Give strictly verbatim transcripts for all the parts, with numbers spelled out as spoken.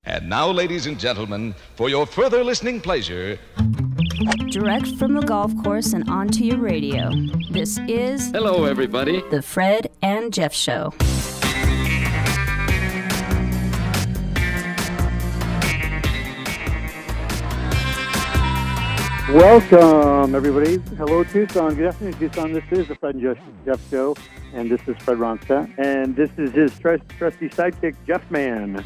And now, ladies and gentlemen, for your further listening pleasure, direct from the golf course and onto your radio, this is... Hello, everybody. The Fred and Jeff Show. Welcome, everybody. Hello, Tucson. Good afternoon, Tucson. This is the Fred and Jeff, Jeff Show, and this is Fred Ronstadt. And this is his trust, trusty sidekick, Jeff Man.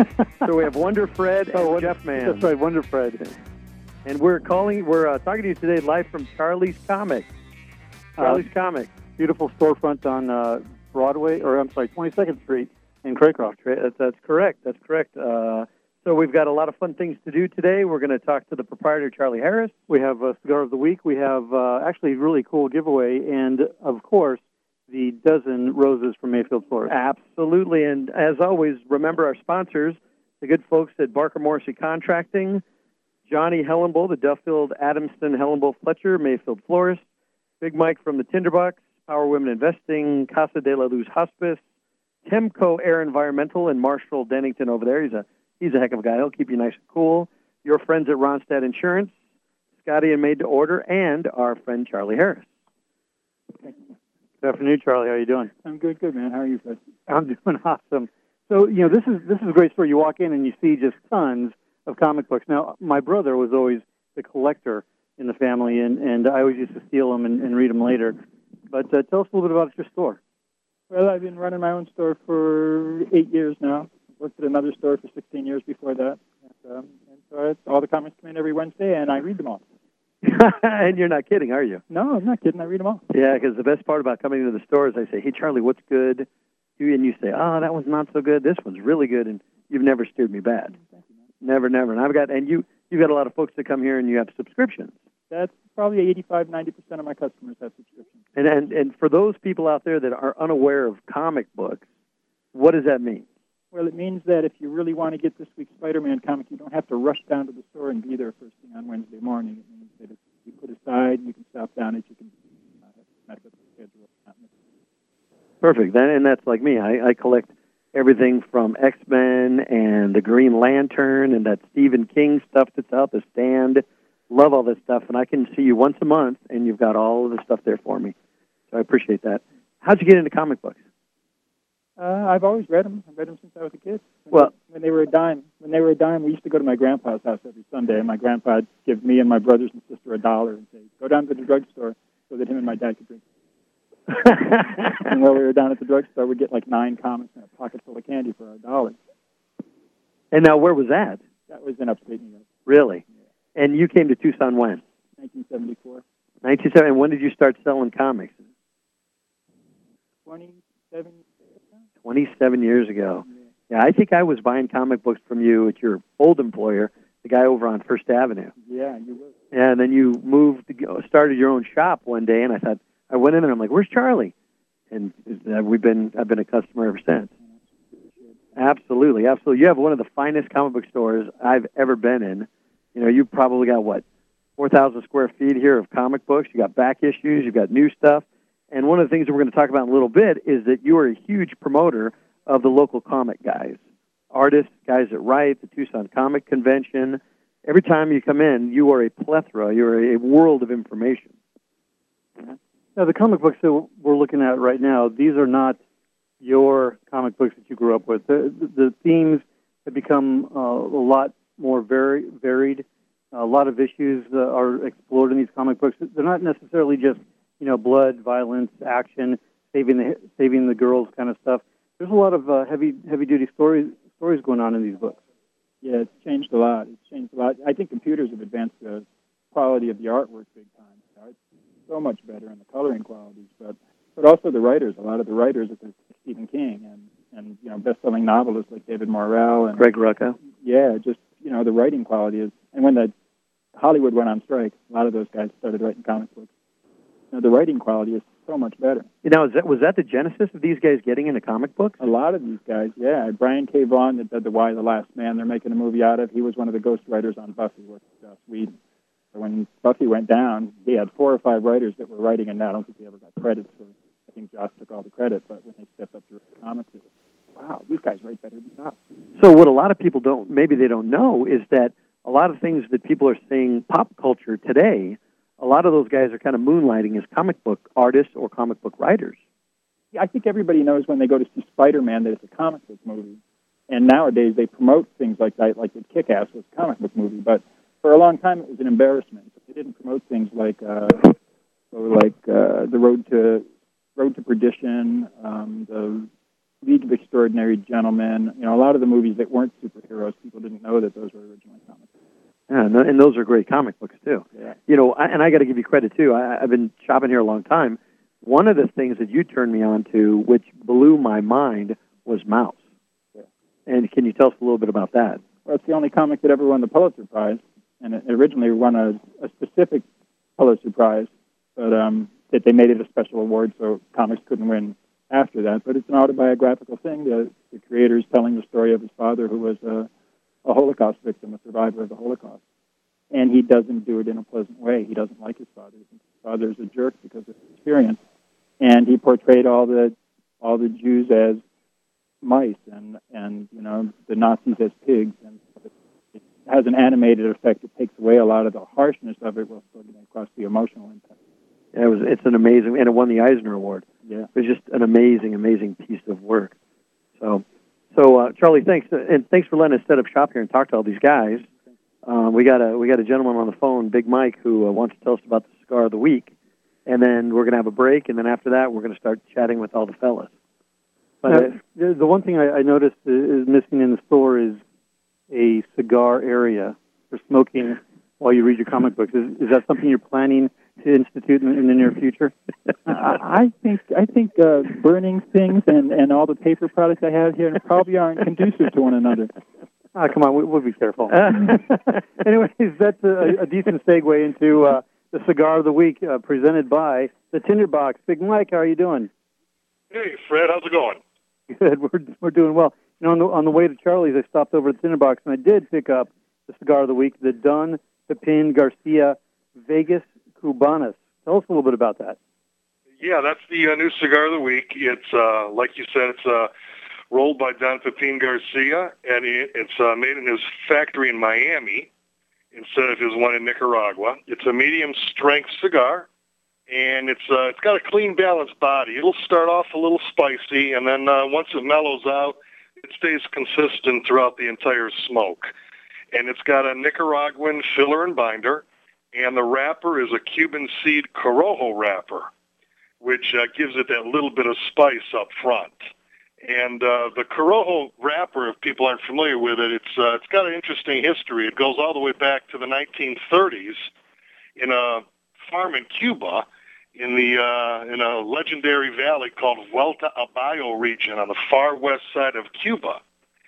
So we have Wonder Fred and oh, Jeff Man. That's right, Wonder Fred. And we're calling, we're uh, talking to you today live from Charlie's Comics. Charlie's uh, Comics. Beautiful storefront on uh, Broadway, or I'm sorry, twenty-second Street in Craycroft. That's, that's correct. That's correct. Uh, So we've got a lot of fun things to do today. We're going to talk to the proprietor, Charlie Harris. We have a Cigar of the Week. We have uh, actually a really cool giveaway. And, of course, the dozen roses from Mayfield Florist. Absolutely. And as always, remember our sponsors, the good folks at Barker Morrissey Contracting, Johnny Hellenbull, the Duffield, Adamston, Hellenbull, Fletcher, Mayfield Florist, Big Mike from the Tinderbucks, Power Women Investing, Casa de la Luz Hospice, Temco Air Environmental, and Marshall Dennington over there. He's a He's a heck of a guy. He'll keep you nice and cool. Your friends at Ronstadt Insurance, Scotty and Made to Order, and our friend Charlie Harris. Good afternoon, Charlie. How are you doing? I'm good, good, man. How are you, Fred? I'm doing awesome. So, you know, this is this is a great store. You walk in and you see just tons of comic books. Now, my brother was always the collector in the family, and, and I always used to steal them and, and read them later. But uh, tell us a little bit about your store. Well, I've been running my own store for eight years now. Worked at another store for sixteen years before that. And, um, and so it's, all the comics come in every Wednesday, and I read them all. And you're not kidding, are you? No, I'm not kidding. I read them all. Yeah, because the best part about coming into the store is I say, hey, Charlie, what's good? And you say, oh, that one's not so good. This one's really good, and you've never steered me bad. Thank you, man. Never, never. And I've got, and you, you've got a lot of folks that come here, and you have subscriptions. That's probably eighty-five, ninety percent of my customers have subscriptions. And, and and for those people out there that are unaware of comic books, what does that mean? Well, it means that if you really want to get this week's Spider-Man comic, you don't have to rush down to the store and be there first thing on Wednesday morning. It means that if you put aside, you can stop down it, you can uh, mess up the schedule. Perfect. And that's like me. I, I collect everything from X-Men and the Green Lantern and that Stephen King stuff that's out, The Stand. Love all this stuff. And I can see you once a month, and you've got all of the stuff there for me. So I appreciate that. How'd you get into comic books? Uh, I've always read them. I've read them since I was a kid. When well, they, when they were a dime, when they were a dime, we used to go to my grandpa's house every Sunday, and my grandpa would give me and my brothers and sister a dollar and say, "Go down to the drugstore," so that him and my dad could drink. And while we were down at the drugstore, we'd get like nine comics and a pocket full of candy for a dollar. And now, where was that? That was in upstate New York. Really? Yeah. And you came to Tucson when? nineteen seventy-four. nineteen seventy. And when did you start selling comics? twenty-seven. twenty-seven years ago. Yeah, I think I was buying comic books from you at your old employer, the guy over on First Avenue. Yeah, you were. And then you moved, to go, started your own shop one day, and I thought, I went in there, I'm like, where's Charlie? And uh, we've been, I've been a customer ever since. Absolutely, absolutely. You have one of the finest comic book stores I've ever been in. You know, you probably got, what, four thousand square feet here of comic books. You got back issues, you've got new stuff. And one of the things that we're going to talk about in a little bit is that you are a huge promoter of the local comic guys, artists, guys that write, the Tucson Comic Convention. Every time you come in, you are a plethora. You're a world of information. Now, the comic books that we're looking at right now, these are not your comic books that you grew up with. The, the themes have become uh, a lot more vari- varied. A lot of issues uh, are explored in these comic books. They're not necessarily just, you know, blood, violence, action, saving the saving the girls kind of stuff. There's a lot of uh, heavy heavy duty stories stories going on in these books. Yeah, it's changed a lot. It's changed a lot. I think computers have advanced the quality of the artwork big time. It's so much better in the coloring qualities, but but also the writers. A lot of the writers, like Stephen King and and you know best-selling novelists like David Morrell and Greg Rucka. Yeah, just you know the writing quality is. And when the Hollywood went on strike, a lot of those guys started writing comic books. You know, the writing quality is so much better. You know, is that, was that the genesis of these guys getting into comic books? A lot of these guys, yeah. Brian K. Vaughan that did the Why the Last Man they're making a movie out of, he was one of the ghost writers on Buffy with uh, Sweden. So when Buffy went down, he had four or five writers that were writing, and I don't think they ever got credits for. I think Joss took all the credit, but when they stepped up to write comics, it was wow, these guys write better than us. So what a lot of people don't, maybe they don't know, is that a lot of things that people are saying pop culture today, a lot of those guys are kind of moonlighting as comic book artists or comic book writers. Yeah, I think everybody knows when they go to see Spider-Man that it's a comic book movie. And nowadays they promote things like that, like the Kick-Ass was a comic book movie. But for a long time it was an embarrassment. They didn't promote things like uh, like uh, the Road to Road to Perdition, um, the League of Extraordinary Gentlemen. You know, a lot of the movies that weren't superheroes, people didn't know that those were originally comic books. Yeah, and, and those are great comic books too. Yeah. You know, I, and I got to give you credit too. I, I've been shopping here a long time. One of the things that you turned me on to, which blew my mind, was Mouse. Yeah. And can you tell us a little bit about that? Well, it's the only comic that ever won the Pulitzer Prize, and it originally won a, a specific Pulitzer Prize, but um, that they made it a special award, so comics couldn't win after that. But it's an autobiographical thing. The, the creator is telling the story of his father, who was a, a Holocaust victim, a survivor of the Holocaust. And he doesn't do it in a pleasant way. He doesn't like his father. He thinks his father is a jerk because of his experience. And he portrayed all the all the Jews as mice, and, and you know, the Nazis as pigs. And it has an animated effect. It takes away a lot of the harshness of it while still getting across the emotional impact. Yeah, it was. It's an amazing, and it won the Eisner Award. Yeah, it was just an amazing, amazing piece of work. So, so uh, Charlie, thanks, and thanks for letting us set up shop here and talk to all these guys. Uh, we got a we got a gentleman on the phone, Big Mike, who uh, wants to tell us about the cigar of the week, and then we're going to have a break, and then after that, we're going to start chatting with all the fellas. But now, uh, the one thing I, I noticed is missing in the store is a cigar area for smoking while you read your comic books. Is, is that something you're planning to institute in, in the near future? I, I think I think uh, burning things and, and all the paper products I have here probably aren't conducive to one another. Ah, come on, we, we'll be careful. Anyways, that's a, a decent segue into uh, the cigar of the week, uh, presented by the Tinderbox. Big Mike, how are you doing? Hey, Fred, how's it going? Good, we're we're doing well. You know, on the on the way to Charlie's, I stopped over at the Tinderbox, and I did pick up the cigar of the week, the Don Pepin Garcia Vegas Cubanas. Tell us a little bit about that. Yeah, that's the uh, new cigar of the week. It's uh, like you said, it's uh, rolled by Don Pepin Garcia, and it, it's uh, made in his factory in Miami instead of his one in Nicaragua. It's a medium-strength cigar, and it's uh, it's got a clean, balanced body. It'll start off a little spicy, and then uh, once it mellows out, it stays consistent throughout the entire smoke. And it's got a Nicaraguan filler and binder, and the wrapper is a Cuban seed Corojo wrapper, which uh, gives it that little bit of spice up front. And uh, the Corojo wrapper, if people aren't familiar with it, it's uh, it's got an interesting history. It goes all the way back to the nineteen thirties in a farm in Cuba, in the uh, in a legendary valley called Vuelta a Bayo region on the far west side of Cuba.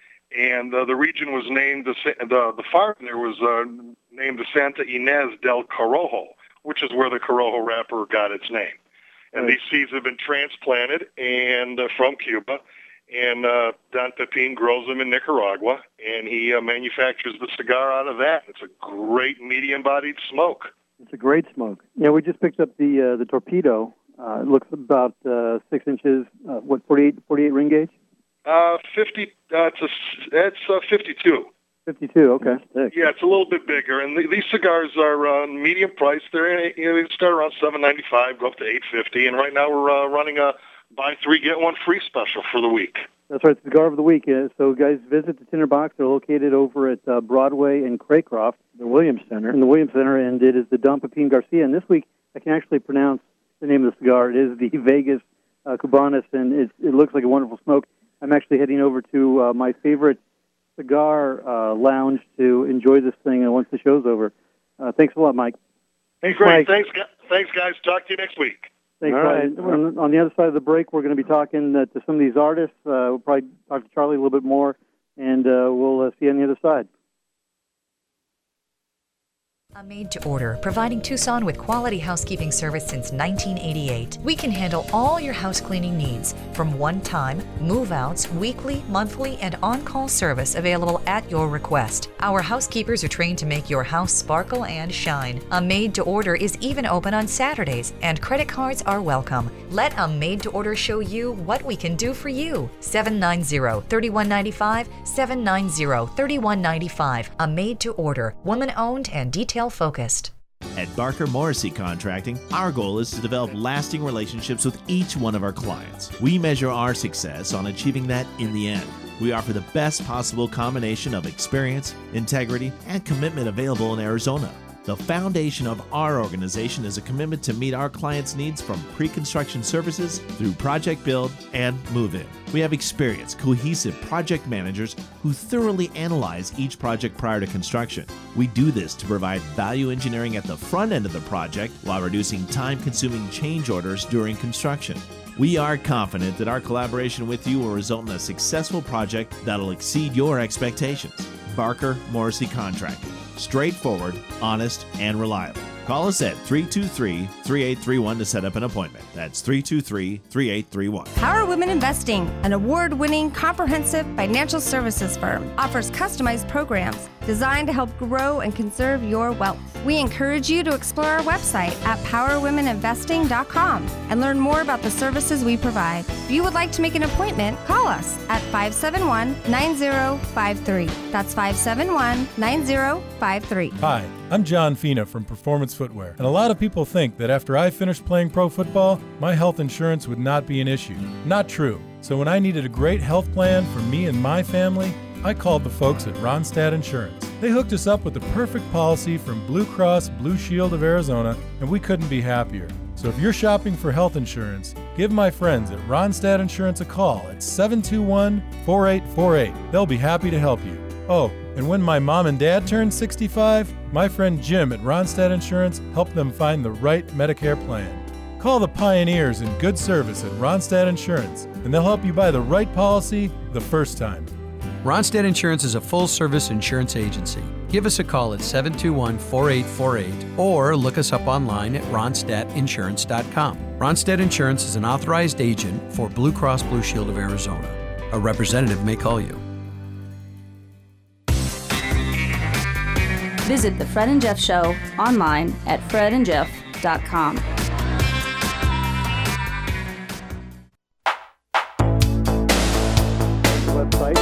And uh, the region was named, the the, the farm there was uh, named the Santa Ynez del Corojo, which is where the Corojo wrapper got its name. And these seeds have been transplanted and uh, from Cuba, and uh, Don Pepin grows them in Nicaragua, and he uh, manufactures the cigar out of that. It's a great medium-bodied smoke. It's a great smoke. Yeah, we just picked up the uh, the Torpedo. Uh, it looks about uh, six inches. Uh, what, forty-eight, forty-eight ring gauge? Uh, fifty. Uh, it's a, it's uh, fifty-two. fifty-two. Okay. Yeah, it's a little bit bigger, and th- these cigars are uh, medium priced. They're you know, they start around seven ninety-five, go up to eight fifty, and right now we're uh, running a buy three get one free special for the week. That's right, cigar of the week. Uh, so, guys, visit the Tinderbox. They're located over at uh, Broadway and Craycroft, the Williams Center, in the Williams Center, and it is the Don Pepin Garcia. And this week, I can actually pronounce the name of the cigar. It is the Vegas uh, Cubanas, and it, it looks like a wonderful smoke. I'm actually heading over to uh, my favorite cigar uh, lounge to enjoy this thing once the show's over. Uh, thanks a lot, Mike. Hey, great. Thanks, thanks, guys. Talk to you next week. Thanks, All right. on, on the other side of the break, we're going to be talking uh, to some of these artists. Uh, we'll probably talk to Charlie a little bit more, and uh, we'll uh, see you on the other side. A Made to Order, providing Tucson with quality housekeeping service since nineteen eighty-eight. We can handle all your house cleaning needs, from one-time, move-outs, weekly, monthly, and on-call service available at your request. Our housekeepers are trained to make your house sparkle and shine. A Made to Order is even open on Saturdays, and credit cards are welcome. Let A Made to Order show you what we can do for you. seven nine zero, three one nine five, seven nine zero, three one nine five. A Made to Order, woman-owned and detail focused. At Barker Morrissey Contracting, our goal is to develop lasting relationships with each one of our clients. We measure our success on achieving that in the end. We offer the best possible combination of experience, integrity, and commitment available in Arizona. The foundation of our organization is a commitment to meet our clients' needs from pre-construction services through project build and move-in. We have experienced, cohesive project managers who thoroughly analyze each project prior to construction. We do this to provide value engineering at the front end of the project while reducing time-consuming change orders during construction. We are confident that our collaboration with you will result in a successful project that'll exceed your expectations. Barker Morrissey Contracting. Straightforward, honest, and reliable. Call us at three two three, three eight three one to set up an appointment. That's three two three, three eight three one. Power Women Investing, an award-winning comprehensive financial services firm, offers customized programs designed to help grow and conserve your wealth. We encourage you to explore our website at power women investing dot com and learn more about the services we provide. If you would like to make an appointment, call us at five seven one, nine zero five three. That's five seven one, nine zero five three. Hi, I'm John Fina from Performance Footwear, and a lot of people think that after I finished playing pro football, my health insurance would not be an issue. Not true. So when I needed a great health plan for me and my family, I called the folks at Ronstadt Insurance. They hooked us up with the perfect policy from Blue Cross Blue Shield of Arizona, and we couldn't be happier. So if you're shopping for health insurance, give my friends at Ronstadt Insurance a call at seven two one, four eight four eight. They'll be happy to help you. Oh, and when my mom and dad turned sixty-five, my friend Jim at Ronstadt Insurance helped them find the right Medicare plan. Call the pioneers in good service at Ronstadt Insurance, and they'll help you buy the right policy the first time. Ronstadt Insurance is a full-service insurance agency. Give us a call at seven two one, four eight four eight or look us up online at ronstadt insurance dot com. Ronstadt Insurance is an authorized agent for Blue Cross Blue Shield of Arizona. A representative may call you. Visit The Fred and Jeff Show online at fred and jeff dot com. Website.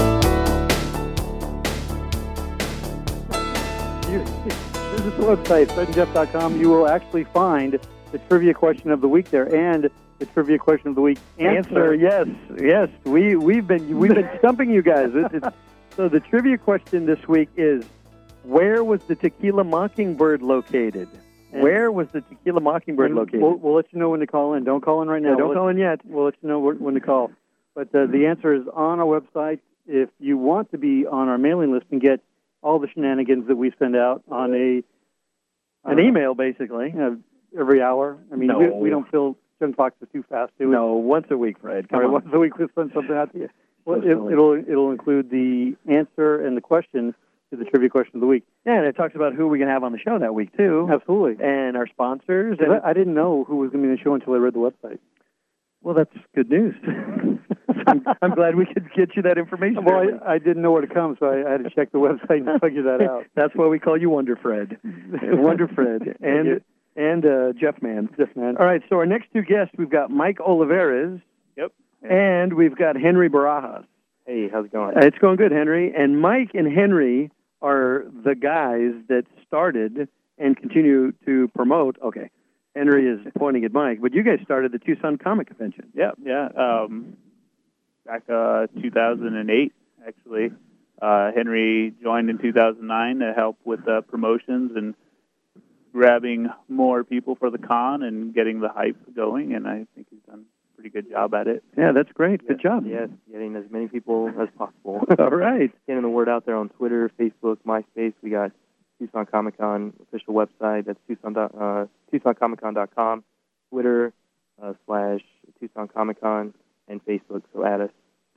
You visit the website, fred and jeff dot com. You will actually find the trivia question of the week there and the trivia question of the week answer. Answer, yes, yes. We we've been we've been stumping you guys. It, it's, so the trivia question this week is, where was the Tequila Mockingbird located? And Where was the Tequila Mockingbird located? We'll, we'll let you know when to call in. Don't call in right now. Yeah, don't we'll call let, in yet. We'll let you know when to call. But uh, the answer is on our website. If you want to be on our mailing list and get all the shenanigans that we send out on a An email, basically. uh, every hour. I mean, No. we, we don't fill junk boxes too fast, do we? No, once a week, Fred. Come All right, on. once a week we'll send something out to you. Well, So it, silly. it'll it'll include the answer and the question to the trivia question of the week. Yeah, and it talks about who we can have on the show that week, too. Absolutely. And our sponsors. 'Cause And, I, I didn't know who was going to be in the show until I read the website. well, that's good news. I'm, I'm glad we could get you that information. Well, early. I, I didn't know where to come, so I, I had to check the website and figure that out. That's why we call you Wonder Fred. Wonder Fred. And and uh, Jeff Man. Jeff Man. All right, so our next two guests, we've got Mike Olivares. Yep. And we've got Henry Barajas. Hey, how's it going? Uh, it's going good, Henry. And Mike and Henry are the guys that started and continue to promote. Okay, Henry is pointing at Mike, but you guys started the Tucson Comic Convention. Yeah, yeah. Um, back uh, two thousand eight, actually. Uh, Henry joined in two thousand nine to help with uh, promotions and grabbing more people for the con and getting the hype going, and I think he's done a pretty good job at it. Yeah, that's great. Good job. Yes, getting as many people as possible. All right. Getting the word out there on Twitter, Facebook, MySpace. We got Tucson Comic Con official website. That's Tucson, uh, Tucson Comic Con dot com, Twitter uh, slash Tucson Comic Con, and Facebook. So add us.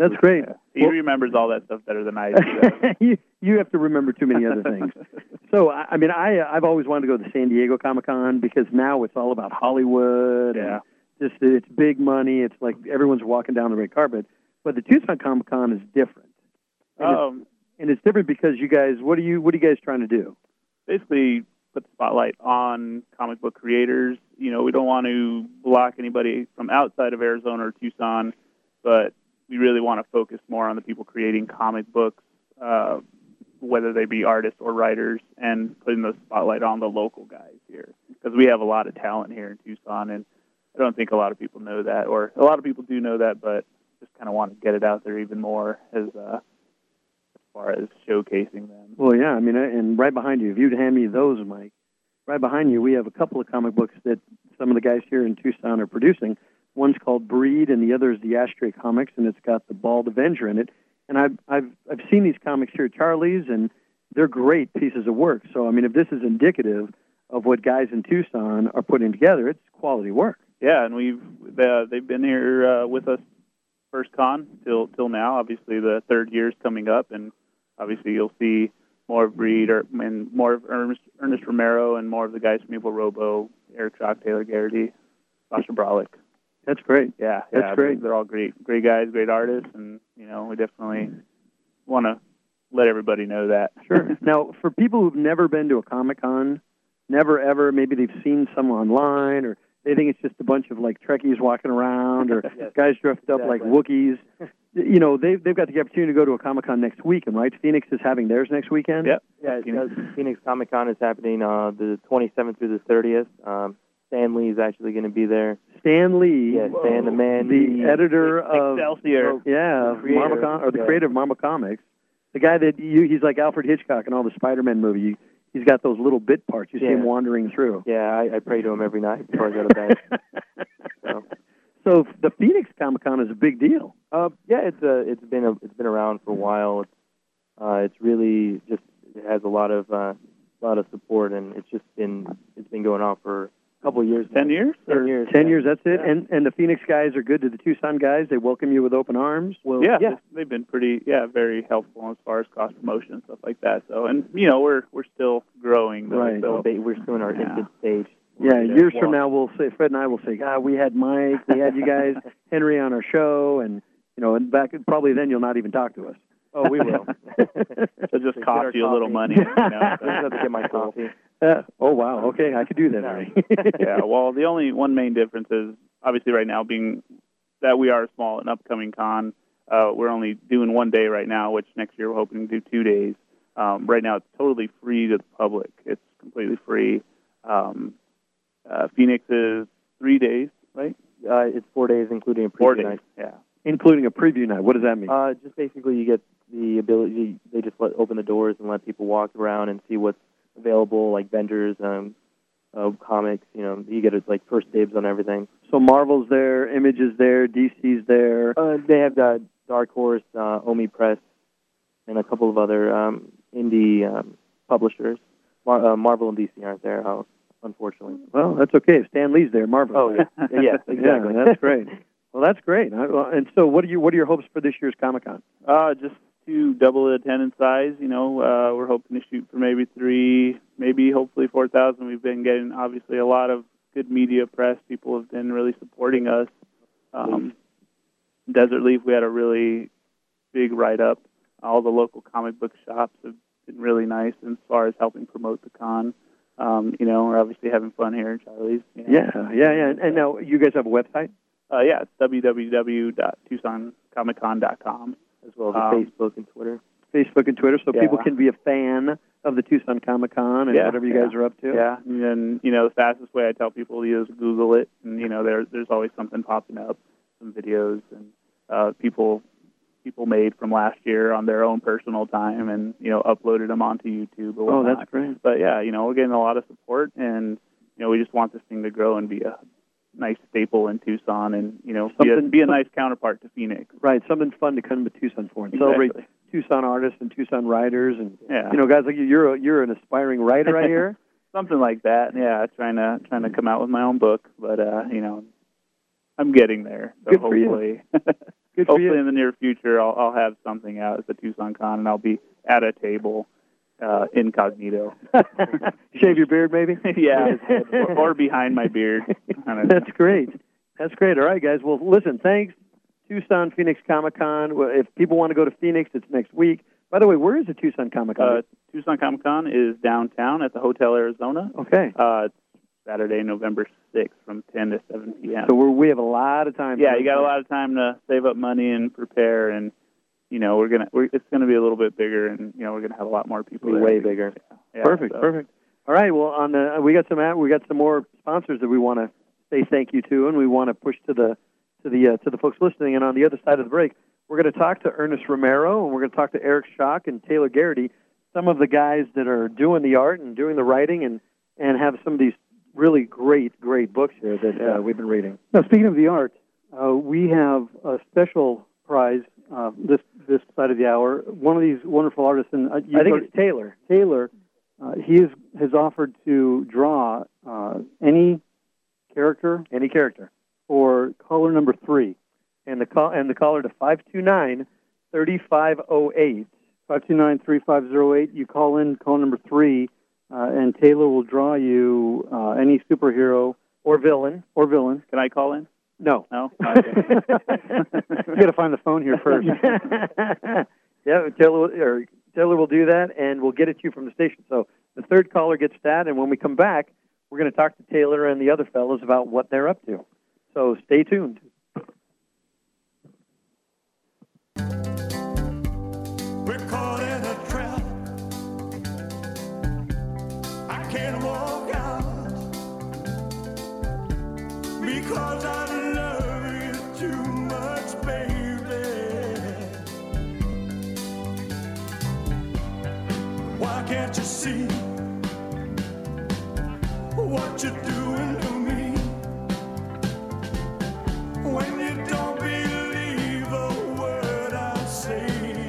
That's great. Yeah. He well, remembers all that stuff better than I do. you, you have to remember too many other things. So, I, I mean, I, I've always wanted to go to the San Diego Comic-Con because now it's all about Hollywood. Yeah. And just it's big money. It's like everyone's walking down the red carpet. But the Tucson Comic-Con is different. And, um, it's, and it's different because you guys, what are you, what are you guys trying to do? Basically, put the spotlight on comic book creators. You know, we don't want to block anybody from outside of Arizona or Tucson, but we really want to focus more on the people creating comic books, uh, whether they be artists or writers, and putting the spotlight on the local guys here. Because we have a lot of talent here in Tucson, and I don't think a lot of people know that, or a lot of people do know that, but just kind of want to get it out there even more as uh, as far as showcasing them. Well, yeah, I mean, and right behind you, if you'd hand me those, Mike, right behind you, we have a couple of comic books that some of the guys here in Tucson are producing. One's called Breed, and the other is the Ashtray Comics, and it's got the Bald Avenger in it. And I've I've I've seen these comics here at Charlie's, and they're great pieces of work. So I mean, if this is indicative of what guys in Tucson are putting together, it's quality work. Yeah, and we've uh, they've been here uh, with us first con till till now. Obviously, the third year's coming up, and obviously you'll see more of Breed or and more of Ernest, Ernest Romero and more of the guys from Evil Robo, Eric Schock, Taylor Garrity, Sasha Brolick. That's great. Yeah, that's yeah, great. They're all great, great guys, great artists, and you know we definitely want to let everybody know that. Sure. Now, for people who've never been to a Comic-Con, never ever, maybe they've seen some online, or they think it's just a bunch of like Trekkies walking around, or yes, guys dressed up exactly. like Wookiees. You know, they've they've got the opportunity to go to a Comic-Con next weekend, right? Phoenix is having theirs next weekend. Yep. Yeah, Phoenix, Phoenix Comic-Con is happening uh, the twenty-seventh through the thirtieth. Um, Stan Lee is actually going to be there. Stan Lee, yeah, Stan the man, the, the editor of Excelsior, yeah, the creator, Marvel Com- or the yeah. creator of Marvel Comics, the guy that you, he's like Alfred Hitchcock in all the Spider-Man movies. He's got those little bit parts. You see Yeah. him wandering through. Yeah, I, I pray to him every night before I go to bed. so. so the Phoenix Comic-Con is a big deal. Uh, yeah, it's a, it's been a, it's been around for a while. It's uh, it's really just it has a lot of uh, a lot of support, and it's just been it's been going on for a couple of years. Ten now. years? Ten years. Ten yeah. years, that's it. Yeah. And and the Phoenix guys are good to the Tucson guys. They welcome you with open arms. Well, yeah, yeah. they've been pretty, yeah, very helpful as far as cross promotion and stuff like that. So, and you know, we're we're still growing. Though, Right. So, So we're still in our Yeah. infant stage. Yeah, We're years there. from now, we'll say Fred and I will say, "God, we had Mike, we had you guys, Henry on our show," and you know, and back probably then you'll not even talk to us. Oh, we will. It'll just Get cost our you a little coffee. money. You know, I so. just have to get my coffee. Uh, oh wow, okay, I could do that. Harry. Yeah, well, the only one main difference is obviously right now being that we are a small and upcoming con. Uh, we're only doing one day right now, which next year we're hoping to do two days. Um, right now, it's totally free to the public. It's completely free. Um, uh, Phoenix is three days, right? Uh, it's four days, including a preview Four days. night. Yeah. Including a preview night. What does that mean? Uh, just basically, you get the ability. They just let open the doors and let people walk around and see what's available, like vendors, um, uh, comics. You know, you get it like first dibs on everything. So Marvel's there, Image is there, D C's there. Uh, they have uh, Dark Horse, uh, Omi Press, and a couple of other um, indie um, publishers. Mar- uh, Marvel and D C aren't there, uh, unfortunately. Well, that's okay. If Stan Lee's there, Marvel's Oh, there. yeah, yes, exactly. Yeah, that's great. Well, that's great. I- well, And so, what are you? What are your hopes for this year's Comic-Con? Uh, just to double the attendance size. You know, uh, we're hoping to shoot for maybe three, maybe hopefully four thousand. We've been getting obviously a lot of good media press. People have been really supporting us. Um, Desert Leaf, we had a really big write-up. All the local comic book shops have been really nice as far as helping promote the con. Um, you know, we're obviously having fun here in Charlie's. You know. Yeah, yeah, yeah. And, and now, you guys have a website? Uh, yeah, it's w w w dot tucson comic con dot com. As well as Um, Facebook and Twitter. Facebook and Twitter, so Yeah. people can be a fan of the Tucson Comic-Con and Yeah, whatever you yeah. guys are up to. Yeah, and then, you know, the fastest way I tell people is Google it, and, you know, there, there's always something popping up, some videos, and uh, people people made from last year on their own personal time and, you know, uploaded them onto YouTube or Oh, whatnot. that's great. But, yeah, you know, we're getting a lot of support, and, you know, we just want this thing to grow and be a nice staple in Tucson and, you know, be a, Something- be a nice counterpart to Phoenix. Right, something fun to come to Tucson for and Exactly. celebrate Tucson artists and Tucson writers and Yeah. you know guys like you. You're a, you're an aspiring writer, I hear. Something like that, yeah. Trying to trying to come out with my own book, but uh, you know, I'm getting there. So Good for you. hopefully, Good for hopefully you. in the near future, I'll, I'll have something out at the Tucson Con, and I'll be at a table uh, incognito. Shave your beard, maybe? Yeah, or, or behind my beard. That's great. That's great. All right, guys. Well, listen, thanks. Tucson Phoenix Comic-Con. Well, if people want to go to Phoenix, it's next week. By the way, where is the Tucson Comic-Con? Uh, Tucson Comic Con is downtown at the Hotel Arizona. Okay. Uh, it's Saturday, November sixth from ten to seven p.m. So we're, we have a lot of time. Yeah, you got a lot of time to save up money and prepare, and you know we're gonna we're, it's gonna be a little bit bigger, and you know we're gonna have a lot more people. There. Way bigger. Yeah, yeah, perfect, so. perfect. All right. Well, on the we got some we got some more sponsors that we want to say thank you to, and we want to push to the to the uh, to the folks listening. And on the other side of the break, we're going to talk to Ernest Romero, and we're going to talk to Eric Schock and Taylor Garrity, some of the guys that are doing the art and doing the writing, and and have some of these really great, great books here that yeah. uh, we've been reading. Now, speaking of the art, uh, we have a special prize uh, this this side of the hour. One of these wonderful artists, and uh, I think it's Taylor. Taylor, uh, he is, has offered to draw uh, any character, any character, for caller number three, and the call and the caller to five two nine, three five zero eight. five two nine, three five zero eight. You call in, call number three. Uh, and Taylor will draw you uh, any superhero or villain or villain. Can I call in? No. No. Okay. You got to find the phone here first. Yeah, Taylor, or Taylor will do that, and we'll get it to you from the station. So the third caller gets that, and when we come back, we're going to talk to Taylor and the other fellows about what they're up to. So stay tuned. We're caught in a trap. I can't walk out because I love you too much, baby. Why can't you see what you're doing to me when you don't believe a word I say?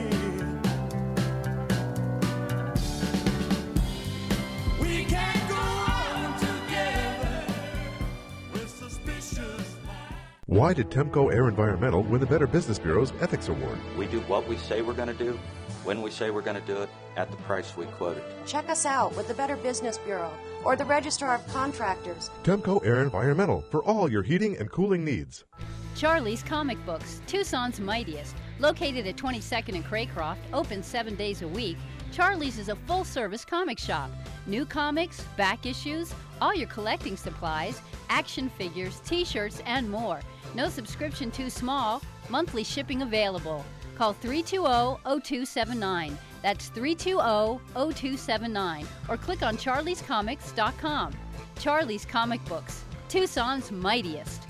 We can't go on together with suspicious. Why did Temco Air Environmental win the Better Business Bureau's Ethics Award? We do what we say we're going to do, when we say we're going to do it, at the price we quoted. Check us out with the Better Business Bureau or the Registrar of Contractors. Temco Air Environmental for all your heating and cooling needs. Charlie's Comic Books, Tucson's mightiest. Located at twenty-second and Craycroft, open seven days a week, Charlie's is a full-service comic shop. New comics, back issues, all your collecting supplies, action figures, t-shirts, and more. No subscription too small. Monthly shipping available. Call three two zero, zero two seven nine. That's three two zero, zero two seven nine. Or click on charlies comics dot com. Charlie's Comic Books, Tucson's mightiest.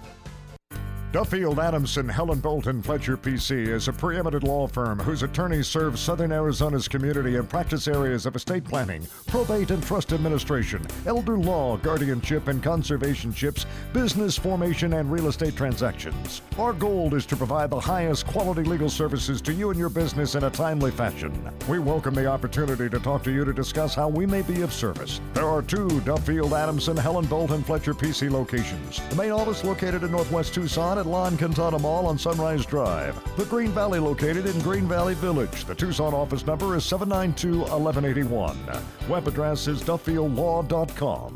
Duffield Adamson, Helen Bolton, Fletcher P C is a preeminent law firm whose attorneys serve Southern Arizona's community and practice areas of estate planning, probate and trust administration, elder law, guardianship and conservationships, business formation and real estate transactions. Our goal is to provide the highest quality legal services to you and your business in a timely fashion. We welcome the opportunity to talk to you to discuss how we may be of service. There are two Duffield Adamson, Helen Bolton, Fletcher P C locations. The main office located in Northwest Tucson at Lon Cantata Mall on Sunrise Drive. The Green Valley located in Green Valley Village. The Tucson office number is seven nine two, one one eight one. Web address is duffield law dot com.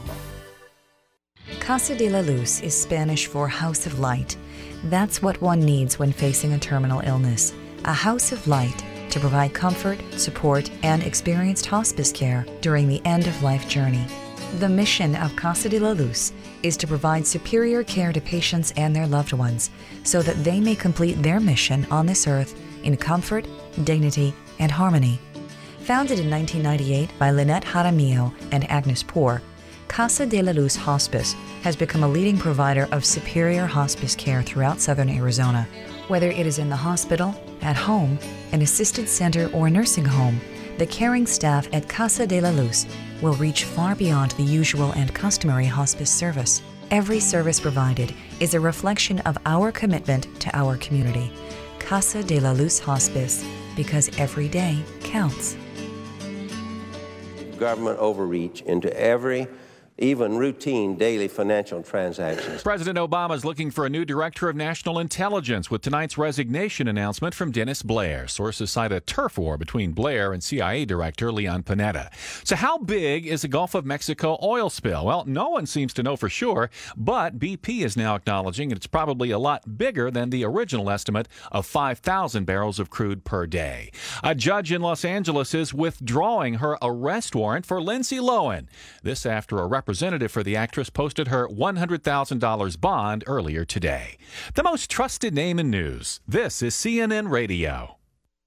Casa de la Luz is Spanish for House of Light. That's what one needs when facing a terminal illness. A house of light to provide comfort, support, and experienced hospice care during the end-of-life journey. The mission of Casa de la Luz is to provide superior care to patients and their loved ones so that they may complete their mission on this earth in comfort, dignity, and harmony. Founded in nineteen ninety-eight by Lynette Jaramillo and Agnes Poor, Casa de la Luz Hospice has become a leading provider of superior hospice care throughout southern Arizona. Whether it is in the hospital, at home, an assisted center, or nursing home, the caring staff at Casa de la Luz will reach far beyond the usual and customary hospice service. Every service provided is a reflection of our commitment to our community. Casa de la Luz Hospice, because every day counts. Government overreach into every even routine daily financial transactions. President Obama is looking for a new director of national intelligence with tonight's resignation announcement from Dennis Blair. Sources cite a turf war between Blair and C I A Director Leon Panetta. So how big is the Gulf of Mexico oil spill? Well, no one seems to know for sure, but B P is now acknowledging it's probably a lot bigger than the original estimate of five thousand barrels of crude per day. A judge in Los Angeles is withdrawing her arrest warrant for Lindsay Lohan. This after a representative for the actress posted her one hundred thousand dollars bond earlier today. The most trusted name in news. This is C N N Radio.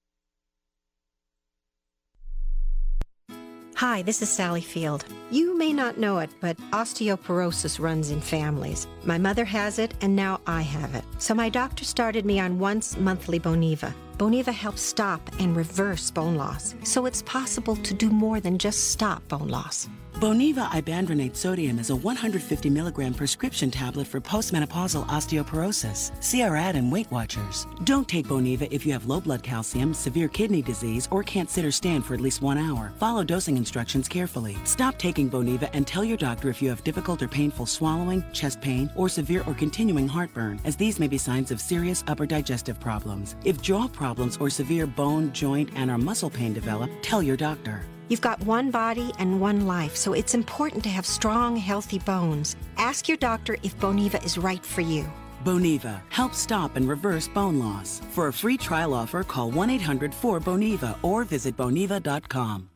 Hi, this is Sally Field. You may not know it, but osteoporosis runs in families. My mother has it, and now I have it. So my doctor started me on once monthly Boniva. Boniva helps stop and reverse bone loss, so it's possible to do more than just stop bone loss. Boniva ibandronate sodium is a one hundred fifty milligram prescription tablet for postmenopausal osteoporosis. See our ad in Weight Watchers. Don't take Boniva if you have low blood calcium, severe kidney disease, or can't sit or stand for at least one hour. Follow dosing instructions carefully. Stop taking Boniva and tell your doctor if you have difficult or painful swallowing, chest pain, or severe or continuing heartburn, as these may be signs of serious upper digestive problems. If jaw problems or severe bone, joint, and or muscle pain develop, tell your doctor. You've got one body and one life, so it's important to have strong, healthy bones. Ask your doctor if Boniva is right for you. Boniva. Help stop and reverse bone loss. For a free trial offer, call one eight hundred four boniva or visit boniva dot com.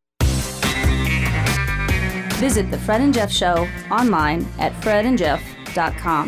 Visit The Fred and Jeff Show online at fred and jeff dot com.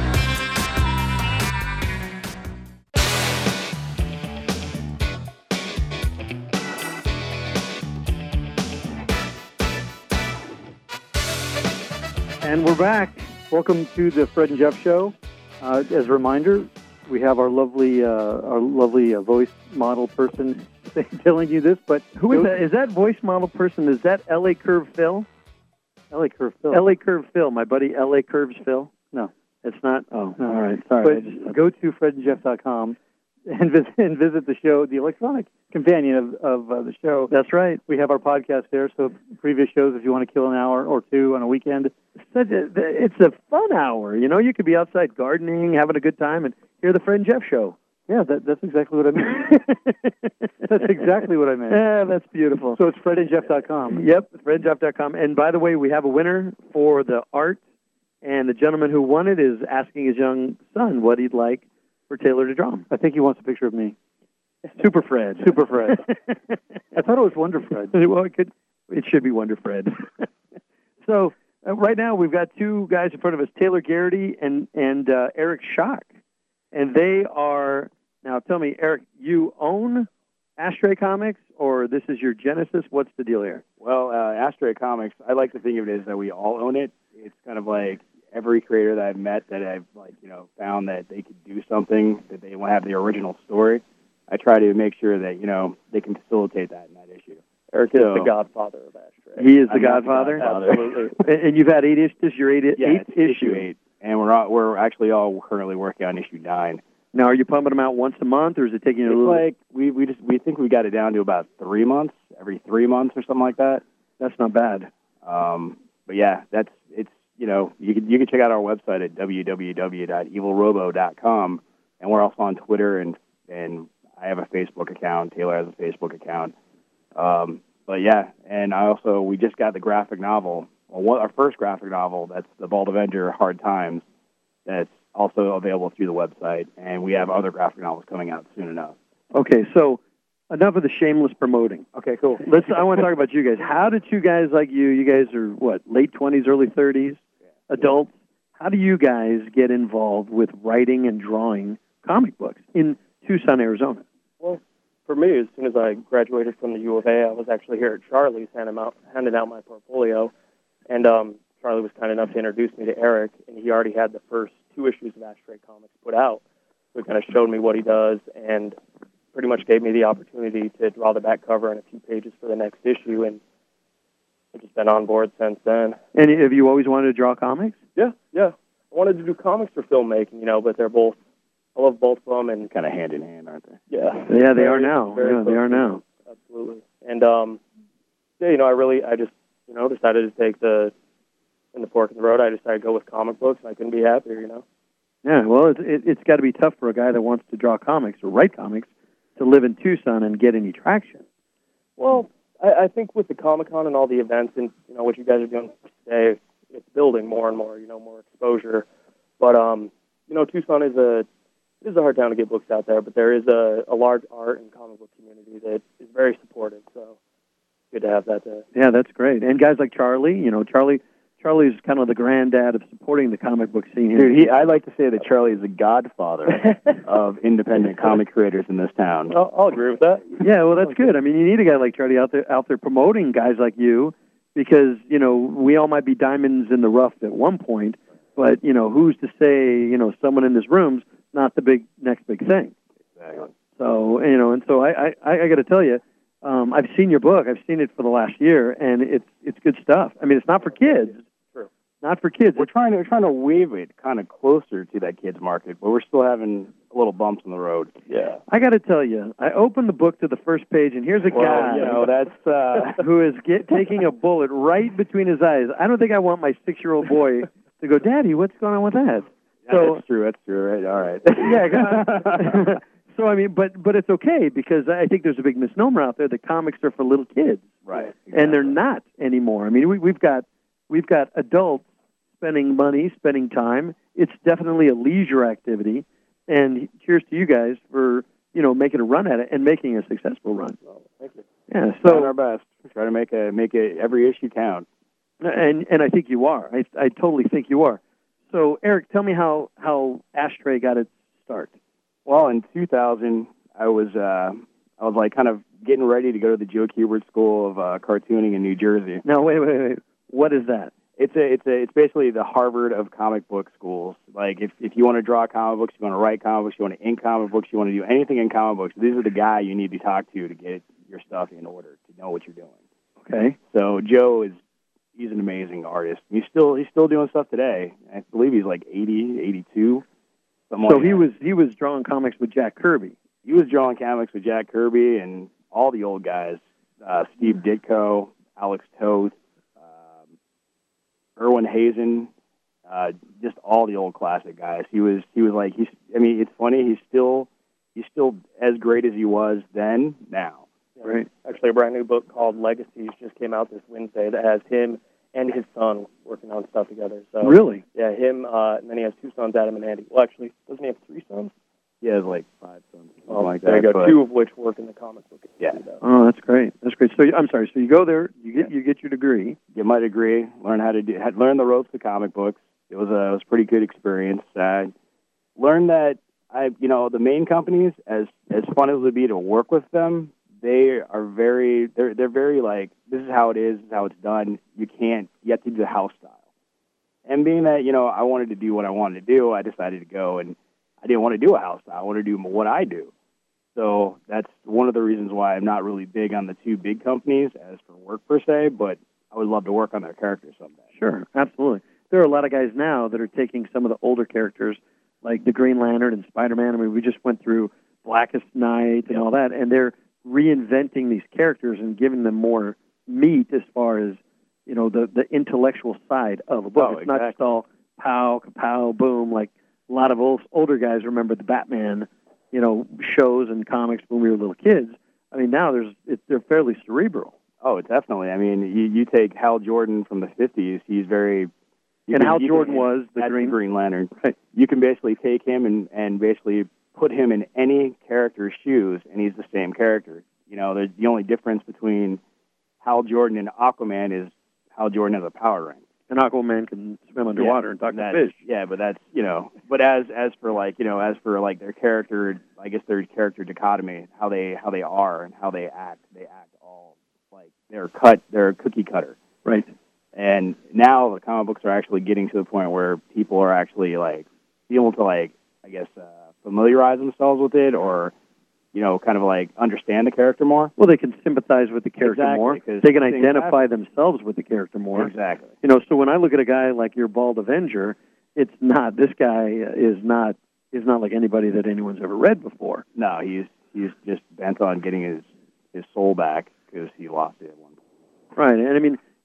And we're back. Welcome to the Fred and Jeff Show. Uh, as a reminder, we have our lovely, uh, our lovely uh, voice model person telling you this. But who is that? Is that voice model person? Is that L A Curve Phil? L A Curve Phil. L A Curve Phil, my buddy. L A Curves Phil. No, it's not. Oh, no. All right. Sorry. But just, go to fred and jeff dot com and visit, and visit the show, the electronic companion of, of uh, the show. That's right. We have our podcast there, so previous shows, if you want to kill an hour or two on a weekend. Such a, it's a fun hour. You know, you could be outside gardening, having a good time, and hear the Fred and Jeff Show. Yeah, that, that's exactly what I meant. That's exactly what I meant. Yeah, that's beautiful. So it's fred and jeff dot com. Yep, fred and jeff dot com. And by the way, we have a winner for the art, and the gentleman who won it is asking his young son what he'd like for Taylor to draw him. I think he wants a picture of me. Super Fred. Super Fred. I thought it was Wonder Fred. Well, it could. It should be Wonder Fred. So uh, right now we've got two guys in front of us, Taylor Garrity and and uh, Eric Schock, and they are now. Tell me, Eric, you own Ashtray Comics, or this is your genesis? What's the deal here? Well, uh, Ashtray Comics, I like to think of it as that we all own it. It's kind of like every creator that I've met that I've like you know found that they could do something, that they want to have the original story. I try to make sure that, you know, they can facilitate that in that issue. Eric so, is the godfather of Ashtray. He is the I'm godfather? the godfather. Absolutely. And you've had eight issues. This is your eight, yeah, eighth it's issue. issue eight. And we're all, we're actually all currently working on issue nine. Now, are you pumping them out once a month, or is it taking you a It's little... like, we, we just we think we got it down to about three months, every three months or something like that. That's not bad. Um, but yeah, that's, it's, you know, you can, you can check out our website at w w w dot evil robo dot com, and we're also on Twitter, and, and I have a Facebook account. Taylor has a Facebook account. Um, but yeah, and I also, we just got the graphic novel, well, what, our first graphic novel, that's The Bald Avenger, Hard Times, that's also available through the website, and we have other graphic novels coming out soon enough. Okay, so enough of the shameless promoting. Okay, cool. Let's. I want to talk about you guys. How did you guys like you, you guys are, what, late twenties, early thirties, yeah. adults. How do you guys get involved with writing and drawing comic books in Tucson, Arizona? Well, for me, as soon as I graduated from the U of A, I was actually here at Charlie's handing out, handing out my portfolio. And um, Charlie was kind enough to introduce me to Eric, and he already had the first two issues of Ashtray Comics put out. So he kind of showed me what he does and pretty much gave me the opportunity to draw the back cover and a few pages for the next issue, and I've just been on board since then. And have you always wanted to draw comics? Yeah, yeah. I wanted to do comics for filmmaking, you know, but they're both, I love both of them. And kind of hand in hand, aren't they? Yeah. Yeah, they are now. Yeah, they are now. Absolutely. And, um, yeah, you know, I really, I just, you know, decided to take the in the fork in the road, I decided to go with comic books, and I couldn't be happier, you know. Yeah, well, it, it, it's got to be tough for a guy that wants to draw comics or write comics to live in Tucson and get any traction. Well, I, I think with the Comic-Con and all the events and, you know, what you guys are doing today, it's building more and more, you know, more exposure. But, um, you know, Tucson is a it is a hard town to get books out there, but there is a, a large art and comic book community that is very supportive, so good to have that there. Yeah, that's great. And guys like Charlie, you know, Charlie... Charlie's kind of the granddad of supporting the comic book scene here. Dude, he, I like to say that Charlie is the godfather of independent comic creators in this town. I'll, I'll agree with that. Yeah, well, that's good. I mean, you need a guy like Charlie out there out there promoting guys like you because, you know, we all might be diamonds in the rough at one point, but, you know, who's to say, you know, someone in this room's not the big next big thing. Exactly. So, you know, and so I, I, I got to tell you, um, I've seen your book. I've seen it for the last year, and it's it's good stuff. I mean, it's not for kids. Not for kids. We're trying to we're trying to wave it kind of closer to that kids market, but we're still having a little bumps in the road. Yeah. I got to tell you, I opened the book to the first page, and here's a well, guy you know, that's uh... who is get, taking a bullet right between his eyes. I don't think I want my six-year-old boy to go, Daddy, what's going on with that? Yeah, so, that's true. That's true. Right. All right. yeah. So I mean, but but it's okay because I think there's a big misnomer out there that comics are for little kids, right? Exactly. And they're not anymore. I mean, we, we've got we've got adults spending money, spending time. It's definitely a leisure activity. And cheers to you guys for, you know, making a run at it and making a successful run. Oh, thank you. Yeah, so doing our best. We try to make a make it every issue count. And and I think you are. I I totally think you are. So Eric, tell me how how Ashtray got its start. Well, in two thousand, I was uh, I was like kind of getting ready to go to the Joe Kubert School of uh, Cartooning in New Jersey. Now wait wait wait. What is that? It's a, it's a, it's basically the Harvard of comic book schools. Like, if, if you want to draw comic books, you want to write comic books, you want to ink comic books, you want to do anything in comic books, these are the guy you need to talk to to get your stuff in order, to know what you're doing. Okay. So Joe is, he's an amazing artist. He's still, he's still doing stuff today. I believe he's like eighty, eighty-two. Something So like he that. was he was drawing comics with Jack Kirby. He was drawing comics with Jack Kirby and all the old guys, uh, Steve Ditko, Alex Toth, Erwin Hazen, uh, just all the old classic guys. He was he was like he's. I mean, it's funny. He's still he's still as great as he was then. Now, yeah. Right. Actually, a brand new book called Legacies just came out this Wednesday that has him and his son working on stuff together. So really, yeah, him uh, and then he has two sons, Adam and Andy. Well, actually, doesn't he have three sons? He has like five sons. Oh, like there that, you go. but, Two of which work in the comic book. Yeah. Oh, that's great. That's great. So I'm sorry. So you go there, you get you get your degree, get my degree, learn how to do, had learn the ropes of comic books. It was a it was a pretty good experience. I learned that I you know the main companies, as as fun as it would be to work with them, they are very they're they're very like this is how it is, this is how it's done. You can't you have to do the house style. And being that you know I wanted to do what I wanted to do, I decided to go and. I didn't want to do a house style. I want to do what I do. So that's one of the reasons why I'm not really big on the two big companies as for work per se, but I would love to work on their characters someday. Sure, absolutely. There are a lot of guys now that are taking some of the older characters, like the Green Lantern and Spider-Man. I mean, we just went through Blackest Night and yep. all that, and they're reinventing these characters and giving them more meat as far as, you know, the, the intellectual side of a book. Oh, it's exactly. not just all pow, kapow, boom, like a lot of old, older guys remember the Batman, you know, shows and comics when we were little kids. I mean, now there's it, they're fairly cerebral. Oh, definitely. I mean, you, you take Hal Jordan from the fifties. He's very... And can, Hal Jordan can, was the Green... the Green Lantern. Right. You can basically take him and, and basically put him in any character's shoes, and he's the same character. You know, there's the only difference between Hal Jordan and Aquaman is Hal Jordan has a power ring. And Aquaman can swim underwater yeah, and talk that, to fish. Yeah, but that's, you know, but as as for like, you know, as for like their character, I guess their character dichotomy, how they how they are and how they act, they act all like they're cut, they're cookie cutter. Right. And now the comic books are actually getting to the point where people are actually like able to like, I guess, uh, familiarize themselves with it or, you know, kind of like understand the character more. Well, they can sympathize with the character exactly, more. 'cause They can things identify happen. themselves with the character more. Exactly. You know, so when I look at a guy like your Bald Avenger, it's not, this guy is not is not like anybody that anyone's ever read before. No, he's he's just bent on getting his, his soul back because he lost it at one point. Right, and I mean,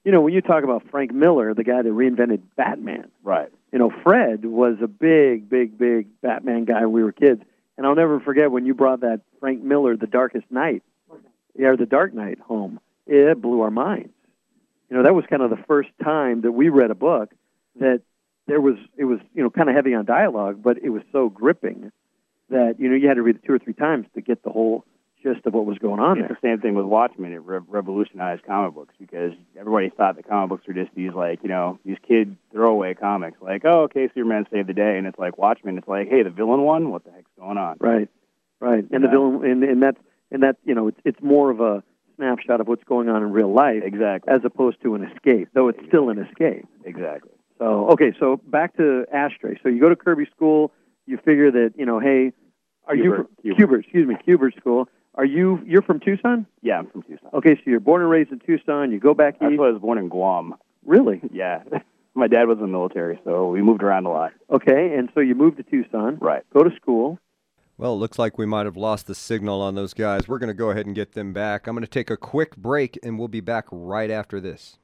you know, when you talk about Frank Miller, the guy that reinvented Batman, right? You know, Fred was a big, big, big Batman guy when we were kids. And I'll never forget when you brought that Frank Miller, The Darkest Night, yeah, or The Dark Knight home. It blew our minds. You know, that was kind of the first time that we read a book that there was, it was, you know, kind of heavy on dialogue, but it was so gripping that, you know, you had to read it two or three times to get the whole gist of what was going on It's there. the same thing with Watchmen. It re- revolutionized comic books because everybody thought the comic books were just these, like, you know, these kid throwaway comics. Like, oh, okay, Superman saved the day. And it's like Watchmen. It's like, hey, the villain won? What the heck's going on? Right, right. And the villain, and, and that's, and that, you know, it's, it's more of a snapshot of what's going on in real life. Exactly. As opposed to an escape, though it's still an escape. Exactly. So, okay, so back to Ashtray. So you go to Kirby School, you figure that, you know, hey, are you Kubert, from, Kubert. Kubert, excuse me, Kubert School. Are you, you're from Tucson? Yeah, I'm from Tucson. Okay, so you're born and raised in Tucson. You go back Actually, east. I was born in Guam. Really? Yeah. My dad was in the military, so we moved around a lot. Okay, and so you moved to Tucson. Right. Go to school. Well, it looks like we might have lost the signal on those guys. We're going to go ahead and get them back. I'm going to take a quick break, and we'll be back right after this.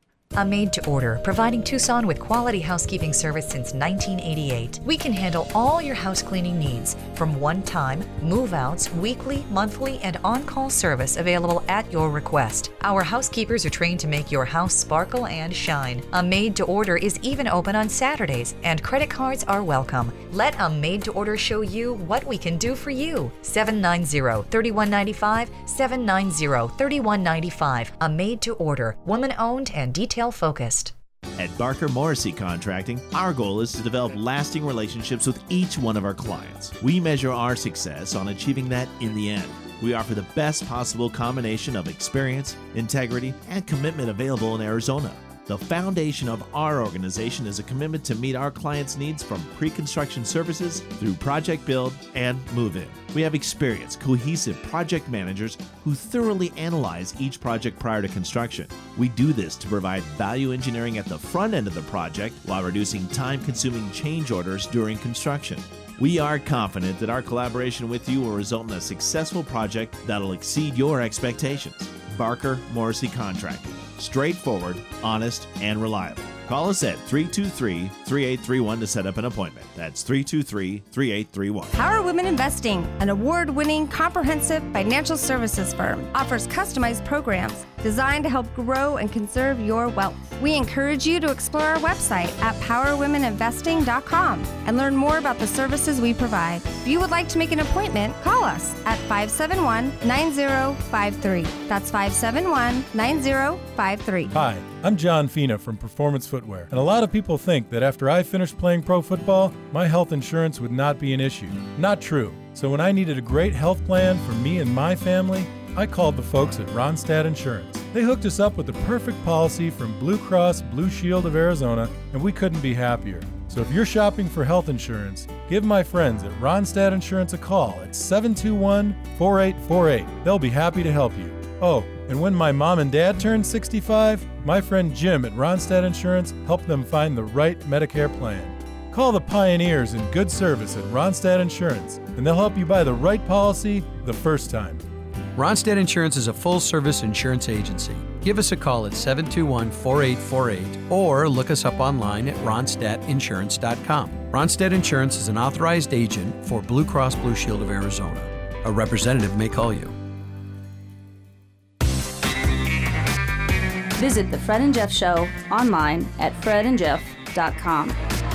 A Made to Order, providing Tucson with quality housekeeping service since nineteen eighty-eight. We can handle all your house cleaning needs, from one-time, move-outs, weekly, monthly, and on-call service available at your request. Our housekeepers are trained to make your house sparkle and shine. A Made to Order is even open on Saturdays, and credit cards are welcome. Let A Made to Order show you what we can do for you. seven nine zero, three one nine five, seven nine zero, three one nine five. A Made to Order, woman-owned and detail focused. At Barker Morrissey Contracting, our goal is to develop lasting relationships with each one of our clients. We measure our success on achieving that in the end. We offer the best possible combination of experience, integrity, and commitment available in Arizona. The foundation of our organization is a commitment to meet our clients' needs from pre-construction services through project build and move-in. We have experienced, cohesive project managers who thoroughly analyze each project prior to construction. We do this to provide value engineering at the front end of the project while reducing time-consuming change orders during construction. We are confident that our collaboration with you will result in a successful project that'll exceed your expectations. Barker Morrissey Contracting. Straightforward, honest, and reliable. Call us at three two three, three eight three one to set up an appointment. That's three two three, three eight three one. Power Women Investing, an award-winning comprehensive financial services firm, offers customized programs designed to help grow and conserve your wealth. We encourage you to explore our website at power women investing dot com and learn more about the services we provide. If you would like to make an appointment, call us at five seven one, nine zero five three. That's five seven one, nine zero five three. Hi, I'm John Fina from Performance Footwear, and a lot of people think that after I finished playing pro football, my health insurance would not be an issue. Not true. So when I needed a great health plan for me and my family, I called the folks at Ronstadt Insurance. They hooked us up with the perfect policy from Blue Cross Blue Shield of Arizona, and we couldn't be happier. So if you're shopping for health insurance, give my friends at Ronstadt Insurance a call at seven two one, four eight four eight. They'll be happy to help you. Oh, and when my mom and dad turned sixty-five, my friend Jim at Ronstadt Insurance helped them find the right Medicare plan. Call the pioneers in good service at Ronstadt Insurance, and they'll help you buy the right policy the first time. Ronstadt Insurance is a full-service insurance agency. Give us a call at seven two one, four eight four eight or look us up online at ronstadt insurance dot com. Ronstadt Insurance is an authorized agent for Blue Cross Blue Shield of Arizona. A representative may call you. Visit The Fred and Jeff Show online at fred and jeff dot com.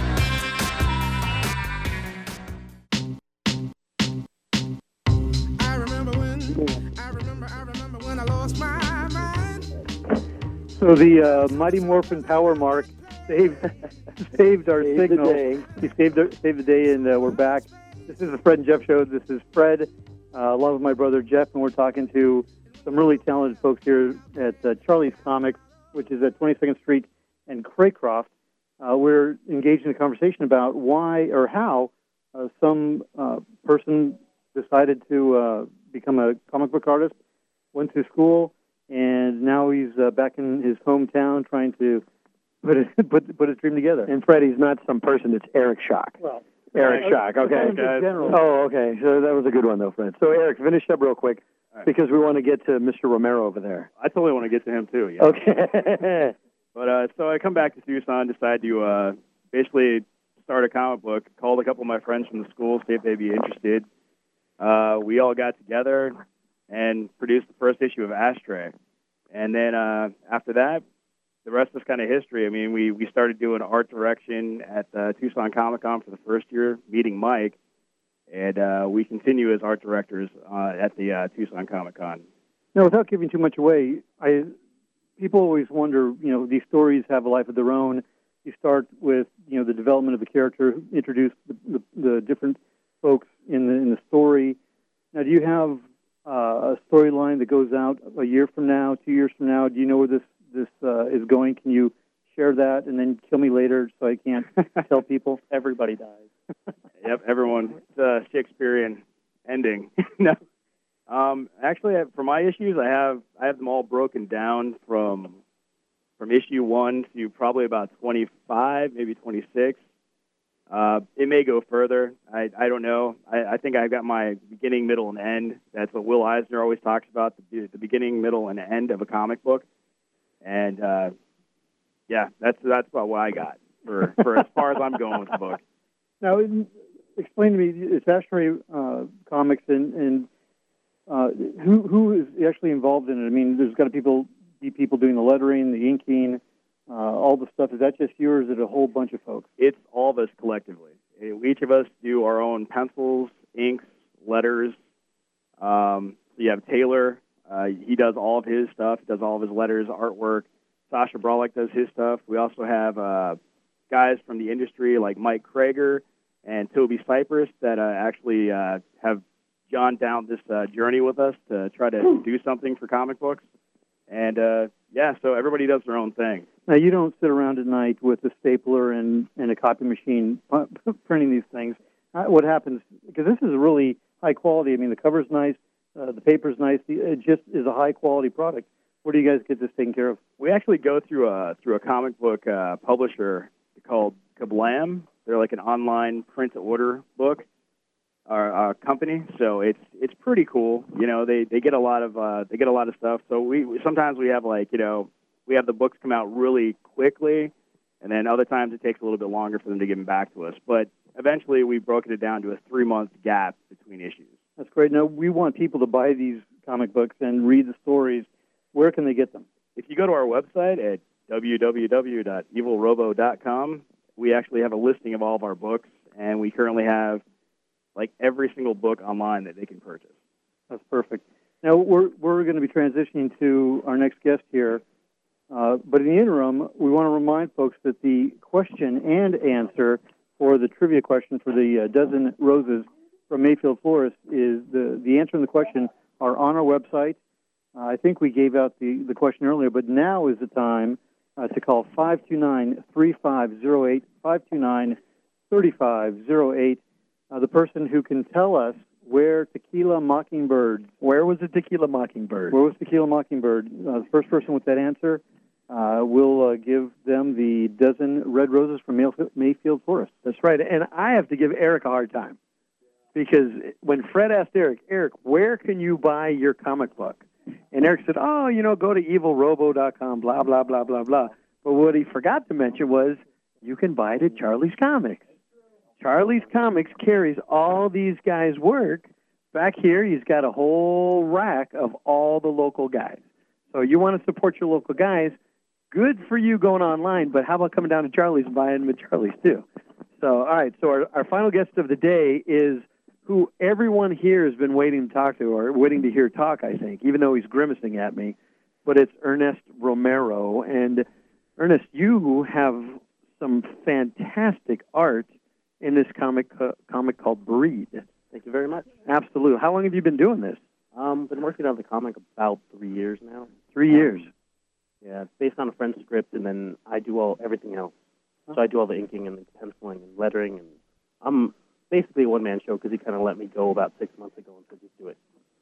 So the uh, Mighty Morphin Power Mark saved saved our Saved the signal. day. He saved the, saved the day, and uh, we're back. This is the Fred and Jeff Show. This is Fred, uh, along with my brother Jeff, and we're talking to some really talented folks here at uh, Charlie's Comics, which is at twenty-second Street and Craycroft. Uh, we're engaged in a conversation about why or how uh, some uh, person decided to uh, become a comic book artist, went to school, and now he's uh, back in his hometown trying to put it, put, put his dream together. And Fred, he's not some person that's Eric Schock. Well, Eric Shock. Okay. Oh, okay. So that was a good one, though, Fred. So, Eric, finish up real quick right. because we want to get to Mister Romero over there. I totally want to get to him, too. Yeah. Okay. But uh, so I come back to Tucson, decide to uh, basically start a comic book, called a couple of my friends from the school, see if they'd be interested. Uh, we all got together and produced the first issue of Ashtray. And then uh, after that, the rest is kind of history. I mean, we, we started doing art direction at uh, Tucson Comic-Con for the first year, meeting Mike, and uh, we continue as art directors uh, at the uh, Tucson Comic-Con. Now, without giving too much away, I people always wonder, you know, these stories have a life of their own. You start with, you know, the development of the character, introduce the, the, the different folks in the in the story. Now, do you have uh, a storyline that goes out a year from now, two years from now? Do you know where this this uh, is going? Can you share that and then kill me later so I can't tell people? Everybody dies. Yep, everyone. It's a Shakespearean ending. No, um, actually, for my issues, I have I have them all broken down from from issue one to probably about twenty-five, maybe twenty-six. Uh, it may go further. I, I don't know. I, I think I've got my beginning, middle, and end. That's what Will Eisner always talks about, the, the beginning, middle, and end of a comic book. And, uh, yeah, that's that's about what I got for, for as far as I'm going with the book. Now, explain to me, it's Ashtray uh, Comics, and, and uh, who who is actually involved in it? I mean, there's got to people, be people doing the lettering, the inking, uh, all the stuff. Is that just you, or is it a whole bunch of folks? It's all of us collectively. Each of us do our own pencils, inks, letters. Um, so you have Taylor. Uh, he does all of his stuff. He does all of his letters, artwork. Sasha Brolick does his stuff. We also have uh, guys from the industry like Mike Krager and Toby Cypress that uh, actually uh, have gone down this uh, journey with us to try to do something for comic books. And, uh, yeah, so everybody does their own thing. Now, you don't sit around at night with a stapler and, and a copy machine printing these things. Uh, what happens, because this is really high quality. I mean, the cover's nice, uh, the paper's nice. It just is a high-quality product. Where do you guys get this taken care of? We actually go through a, through a comic book uh, publisher called Kablam. They're like an online print-to-order book. Our, our company, so it's it's pretty cool. You know, they, they get a lot of uh, they get a lot of stuff. So we, we sometimes we have like you know we have the books come out really quickly, and then other times it takes a little bit longer for them to get them back to us. But eventually, we've broken it down to a three month gap between issues. That's great. Now we want people to buy these comic books and read the stories. Where can they get them? If you go to our website at w w w dot evil robo dot com, we actually have a listing of all of our books, and we currently have like every single book online that they can purchase. That's perfect. Now, we're we're going to be transitioning to our next guest here, uh, but in the interim, we want to remind folks that the question and answer for the trivia question for the uh, dozen roses from Mayfield Florist is the, the answer and the question are on our website. Uh, I think we gave out the, the question earlier, but now is the time uh, to call five two nine, three five zero eight, five two nine, three five zero eight. Uh, the person who can tell us where Tequila Mockingbird, where was the Tequila Mockingbird? Where was Tequila Mockingbird? Uh, the first person with that answer uh, will uh, give them the dozen red roses from Mayfield Forest. That's right, and I have to give Eric a hard time because when Fred asked Eric, Eric, where can you buy your comic book? And Eric said, oh, you know, go to evil robo dot com, blah, blah, blah, blah, blah. But what he forgot to mention was you can buy it at Charlie's Comics. Charlie's Comics carries all these guys' work. Back here, he's got a whole rack of all the local guys. So you want to support your local guys, good for you going online, but how about coming down to Charlie's and buying them at Charlie's too? So, all right, so our, our final guest of the day is who everyone here has been waiting to talk to, or waiting to hear talk, I think, even though he's grimacing at me. But it's Ernest Romero. And, Ernest, you have some fantastic art in this comic uh, comic called Breed. Thank you very much. Absolutely. How long have you been doing this? Um, been working on the comic about three years now. Three years. Um, yeah, it's based on a friend's script, and then I do all everything else. So I do all the inking and the penciling and lettering, and I'm basically a one-man show because he kind of let me go about six months ago and said, just do it.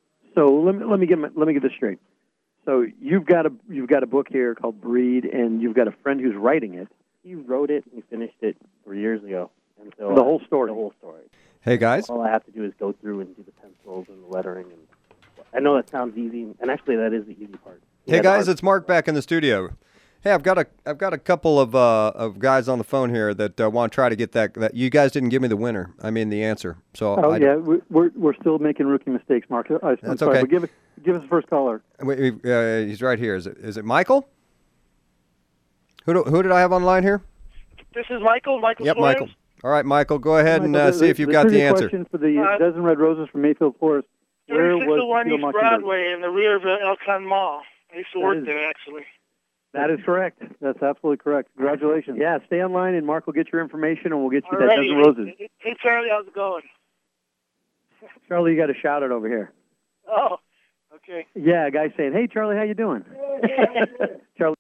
So let me let me get my, let me get this straight. So you've got a you've got a book here called Breed, and you've got a friend who's writing it. He wrote it and he finished it three years ago. And so The whole story. The whole story. Hey, guys. All I have to do is go through and do the pencils and the lettering. And I know that sounds easy, and actually that is the easy part. Hey, Yeah, guys, the it's Mark back in the studio. Hey, I've got a I've got a couple of uh, of guys on the phone here that uh, want to try to get that, that. You guys didn't give me the winner. I mean the answer. So Oh I yeah, we- we're we're still making rookie mistakes, Mark. I, I'm That's sorry, okay. but give us give us the first caller. Wait, wait, uh, he's right here. Is it is it Michael? Who do, who did I have on line here? This is Michael. Michael Yep, Flores. Michael. All right, Michael, go ahead and Michael, uh, the- see if you've the got the trivia answer. question for the Uh, Dozen Red Roses from Mayfield Forest. Where thirty-six was oh one Steel East Mockingbird? Broadway in the rear of the Elkhorn Mall. I used to That work is- there, actually. That is correct. That's absolutely correct. Congratulations. Yeah, stay online, and Mark will get your information, and we'll get you that Alrighty. dozen roses. Hey, Charlie, how's it going? Charlie, you got a shout out over here. Oh, okay. Yeah, a guy saying, "Hey, Charlie, how you doing?" Charlie.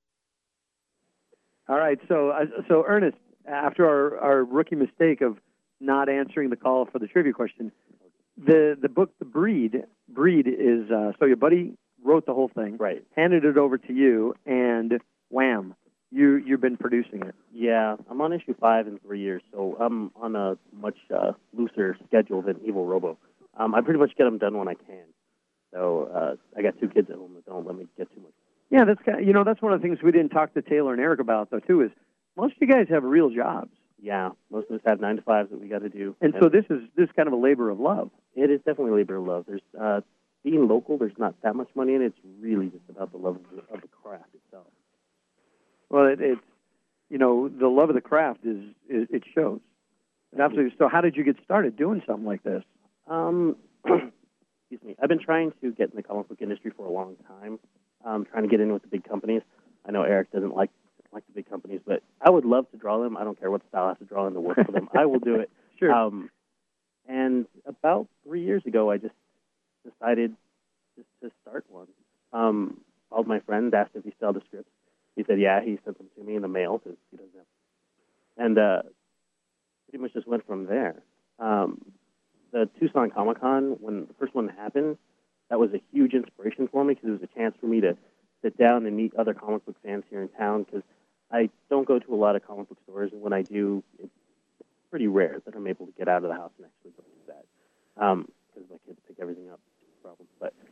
All right, so uh, so Ernest, after our, our rookie mistake of not answering the call for the trivia question, the the book The Breed Breed is uh, so your buddy wrote the whole thing, right? Handed it over to you, and wham, you you've been producing it. Yeah, I'm on issue five in three years, so I'm on a much uh, looser schedule than Evil Robo. Um, I pretty much get them done when I can. So uh, I got two kids at home that don't let me get too much. Yeah, that's kind of, you know that's one of the things we didn't talk to Taylor and Eric about though too is most of you guys have real jobs, Yeah, most of us have nine to fives that we got to do. and so this is this is kind of a labor of love. It is definitely labor of love. There's uh, being local. There's not that much money in it. It's really just about the love of the, of the craft itself. Well, it, it's you know the love of the craft is, is it shows. It absolutely. So how did you get started doing something like this? Um, excuse me. I've been trying to get in the comic book industry for a long time. Um, trying to get in with the big companies. I know Eric doesn't like like the big companies, but I would love to draw them. I don't care what style I have to draw in to work for them. I will do it. Sure. Um, and about three years ago, I just decided just to start one. Um, called my friend, asked if he still had the scripts. He said, yeah, he sent them to me in the mail because he doesn't have. And uh, pretty much just went from there. Um, the Tucson Comic Con, when the first one happened, that was a huge inspiration for me because it was a chance for me to sit down and meet other comic book fans here in town because I don't go to a lot of comic book stores, and when I do, it's pretty rare that I'm able to get out of the house and actually go do that um, because my kids pick everything up. Problem,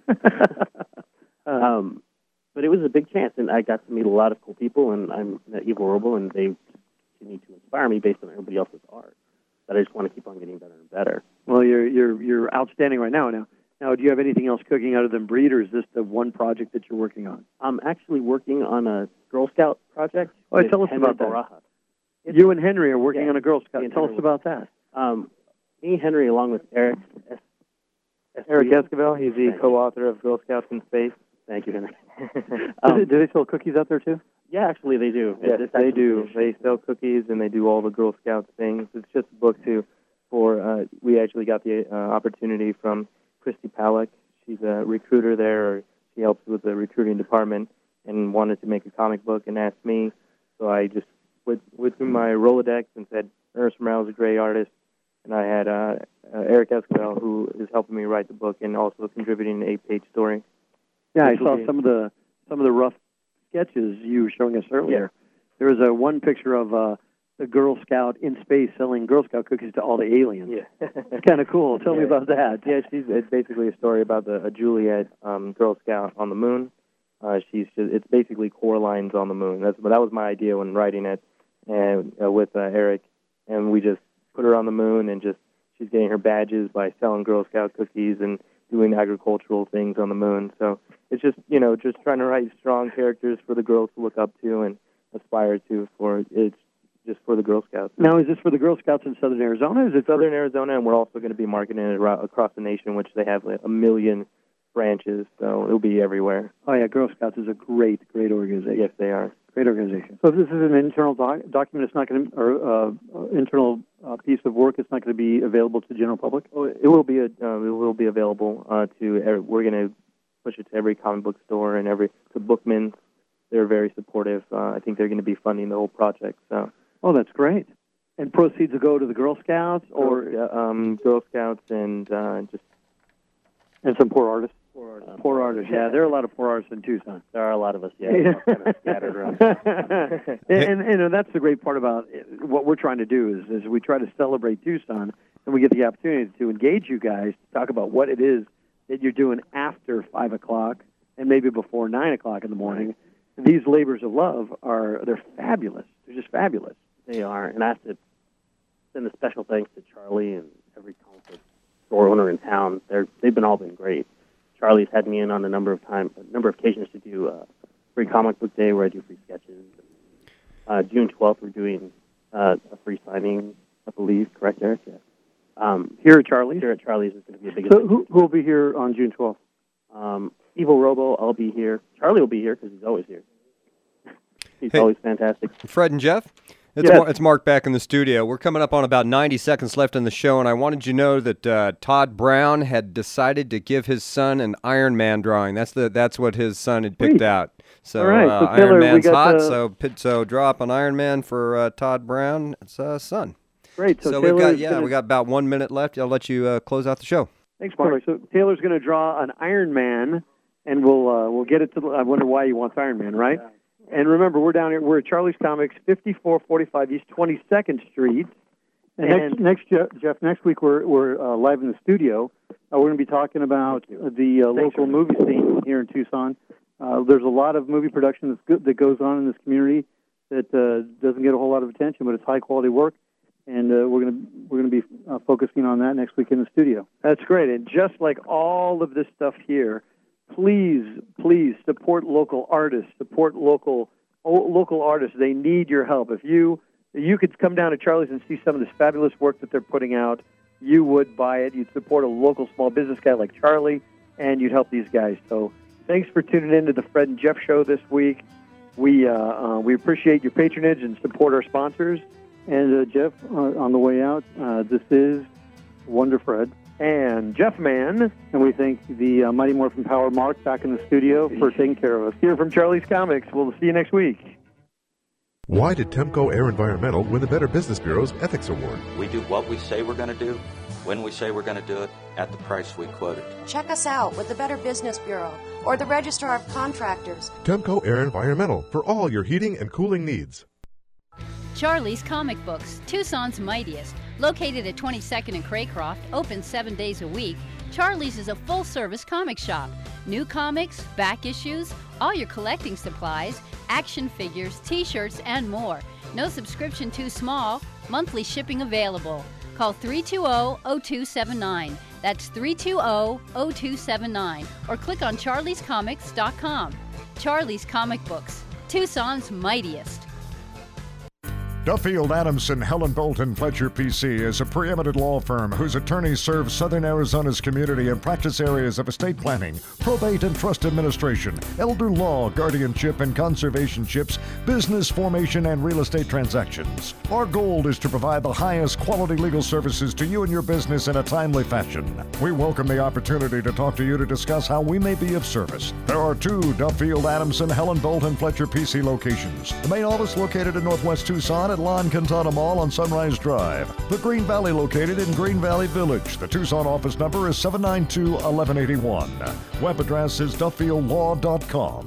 but um, but it was a big chance, and I got to meet a lot of cool people, and I'm at Evil Robo, and they continue to inspire me based on everybody else's art. But I just want to keep on getting better and better. Well, you're you're you're outstanding right now. Now, now, do you have anything else cooking other than Breed, or is this the one project that you're working on? I'm actually working on a Girl Scout project. Oh, with tell us Henry about that. Baraja. It's- You and Henry are working Yeah, on a Girl Scout. me and Tell us Henry about that. Um, me, Henry, along with Eric. S- Eric Esposito. Esquivel, he's the Thank you. co-author of Girl Scouts in Space. Thank you, Henry. do, they, do they sell cookies out there too? Yeah, actually, they do. Yes, It's they actually- do. They sell cookies and they do all the Girl Scouts things. It's just a book too. For uh, we actually got the uh, opportunity from Christy Palak. She's a recruiter there, or she helps with the recruiting department, and wanted to make a comic book and asked me. So I just went, went through my Rolodex and said, Ernest Morales is a great artist. And I had uh, uh, Eric Esquivel, who is helping me write the book and also contributing an eight-page story. Yeah, I Which will saw be- some of the some of the rough sketches you were showing us earlier. There was a one picture of uh, the Girl Scout in space selling Girl Scout cookies to all the aliens. Yeah. It's kind of cool. Tell me Yeah. about that. Yeah, she's it's basically a story about the a Juliet um, Girl Scout on the moon. Uh, she's just, it's basically Coraline's on the moon. That's that was my idea when writing it, and uh, with uh, Eric, and we just put her on the moon, and just she's getting her badges by selling Girl Scout cookies and doing agricultural things on the moon. So it's just you know just trying to write strong characters for the girls to look up to and aspire to. For it's just for the Girl Scouts. Now, is this for the Girl Scouts in Southern Arizona? Is it Southern Arizona, and we're also going to be marketing it around, across the nation, which they have like a million branches, so it'll be everywhere. Oh yeah, Girl Scouts is a great, great organization. Yes, they are. Great organization. So if this is an internal doc- document, it's not going to, or uh, uh, internal uh, piece of work, it's not going to be available to the general public? Oh, it will be a, uh, it will be available uh, to. Every, we're going to push it to every comic book store and every to Bookman. They're very supportive. Uh, I think they're going to be funding the whole project. So. Oh, that's great. And proceeds will go to the Girl Scouts, or Girl, um, Girl Scouts and uh, just and some poor artists. Uh, poor artists, yeah. There are a lot of poor artists in Tucson. There are a lot of us, yeah. We're all kind of scattered around. and, and, and that's the great part about it. What we're trying to do is, is we try to celebrate Tucson, and we get the opportunity to engage you guys to talk about what it is that you're doing after five o'clock and maybe before nine o'clock in the morning. And these labors of love are, they're fabulous. They're just fabulous. They are, and I have to send a special thanks to Charlie and every comic book store owner in town. They're, they've been all been great. Charlie's had me in on a number of time, a number of occasions to do uh, free comic book day where I do free sketches. Uh, June twelfth, we're doing uh, a free signing, I believe. Correct, Eric? Yeah. Um, here at Charlie's? Here at Charlie's is going to be a big So event. who who will be here on June twelfth? Um, Evil Robo, I'll be here. Charlie will be here because he's always here. He's Hey. always fantastic. Fred and Jeff, it's, Yes. Mar- it's Mark back in the studio. We're coming up on about ninety seconds left in the show, and I wanted you to know that uh, Todd Brown had decided to give his son an Iron Man drawing. That's the that's what his son had picked Sweet. out. So, All right, uh, so Iron Taylor, we Man's got hot, the- so pit, so draw up an Iron Man for uh, Todd Brown. It's uh, son. Great. So, So, we've got Taylor's yeah, gonna- we got about one minute left. I'll let you uh, close out the show. Thanks, Mark. So Taylor's going to draw an Iron Man, and we'll uh, we'll get it to. The, I wonder why he wants Iron Man, right? And remember, we're down here. We're at Charlie's Comics, fifty-four forty-five East twenty-second Street. And, next, next Jeff, Jeff, next week we're we're uh, live in the studio. Uh, we're going to be talking about the uh, local movie scene here in Tucson. Uh, there's a lot of movie production that's good, that goes on in this community that uh, doesn't get a whole lot of attention, but it's high quality work. And uh, we're going to we're going to be uh, focusing on that next week in the studio. That's great. And just like all of this stuff here, please, please support local artists. Support local o- local artists. They need your help. If you you could come down to Charlie's and see some of this fabulous work that they're putting out, you would buy it. You'd support a local small business guy like Charlie, and you'd help these guys. So thanks for tuning in to the Fred and Jeff Show this week. We uh, uh, we appreciate your patronage and support our sponsors. And uh, Jeff, uh, on the way out, uh, this is Wonder Fred and Jeff Mann, and we thank the uh, Mighty Morphin Power Mark back in the studio for taking care of us. Here from Charlie's Comics. We'll see you next week. Why did Temco Air Environmental win the Better Business Bureau's Ethics Award? We do what we say we're going to do, when we say we're going to do it, at the price we quoted. Check us out with the Better Business Bureau or the Registrar of Contractors. Temco Air Environmental for all your heating and cooling needs. Charlie's Comic Books, Tucson's mightiest. Located at twenty-second and Craycroft, open seven days a week, Charlie's is a full-service comic shop. New comics, back issues, all your collecting supplies, action figures, t-shirts, and more. No subscription too small, monthly shipping available. Call three two zero, zero two seven nine. That's three two zero, zero two seven nine. Or click on charlies comics dot com. Charlie's Comic Books, Tucson's mightiest. Duffield Adamson, Helen Bolton, Fletcher P C is a preeminent law firm whose attorneys serve Southern Arizona's community and practice areas of estate planning, probate and trust administration, elder law, guardianship and conservationships, business formation, and real estate transactions. Our goal is to provide the highest quality legal services to you and your business in a timely fashion. We welcome the opportunity to talk to you to discuss how we may be of service. There are two Duffield Adamson, Helen Bolton, Fletcher P C locations. The main office located in Northwest Tucson at Lon Cantata Mall on Sunrise Drive. The Green Valley located in Green Valley Village. The Tucson office number is seven nine two, one one eight one. Web address is duffield law dot com.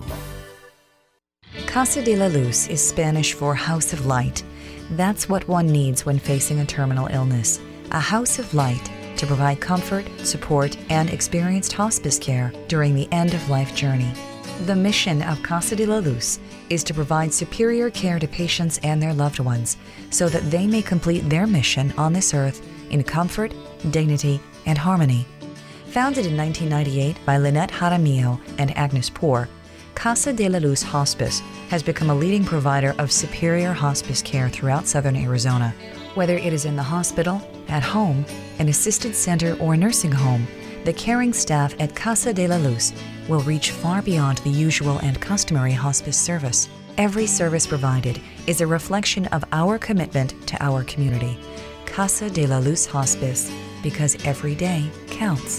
Casa de la Luz is Spanish for House of Light. That's what one needs when facing a terminal illness. A house of light to provide comfort, support, and experienced hospice care during the end-of-life journey. The mission of Casa de la Luz is to provide superior care to patients and their loved ones so that they may complete their mission on this earth in comfort, dignity, and harmony. Founded in nineteen ninety-eight by Lynette Jaramillo and Agnes Poor, Casa de la Luz Hospice has become a leading provider of superior hospice care throughout southern Arizona. Whether it is in the hospital, at home, an assisted center, or nursing home, the caring staff at Casa de la Luz will reach far beyond the usual and customary hospice service. Every service provided is a reflection of our commitment to our community. Casa de la Luz Hospice, because every day counts.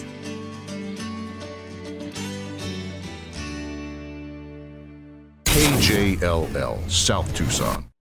K J L L, South Tucson.